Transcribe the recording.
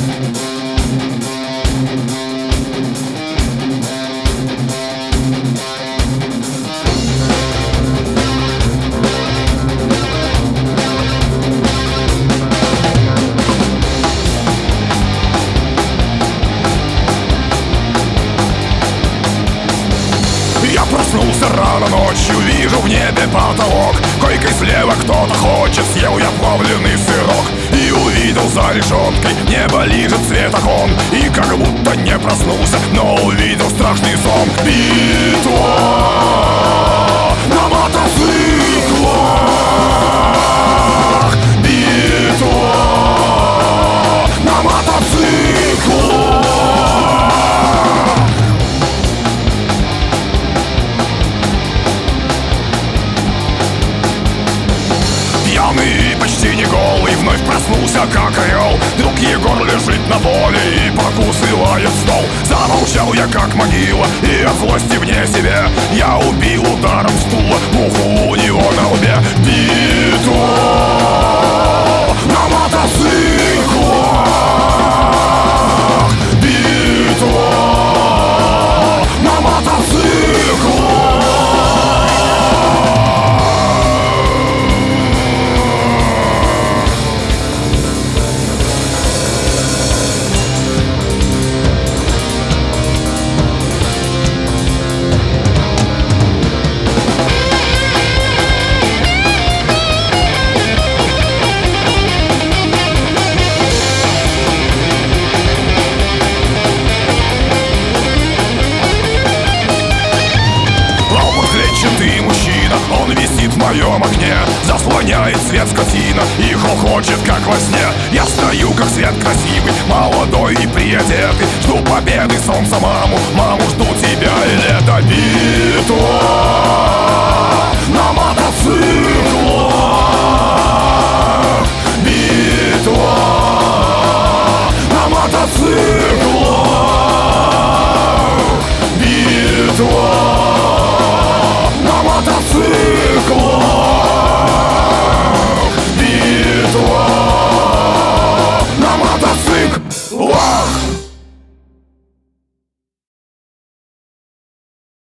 Я проснулся рано ночью, вижу в небе потолок. Койкой слева кто-то хочет, съел я плавленый сырок. И увидел за решеткой, небо лижет свет окон. И как будто не проснулся, но увидел страшный сон. Битва на мотоциклах! Битва на мотоциклах! Пьяный и почти не голый, вновь проснулся как орел. Друг Егор лежит на поле и покусывает стол. Замолчал я как могила, и от злости вне себя я убил ударом стула муху у него на лбе. Битва на мотоциклах! Битва на мотоциклах! Клетчатый мужчина, он висит в моем окне, заслоняет свет скотина и хохочет, как во сне. Я стою, как свет красивый, молодой и приодетый, жду победы солнца маму, маму, жду тебя, и лето. Битва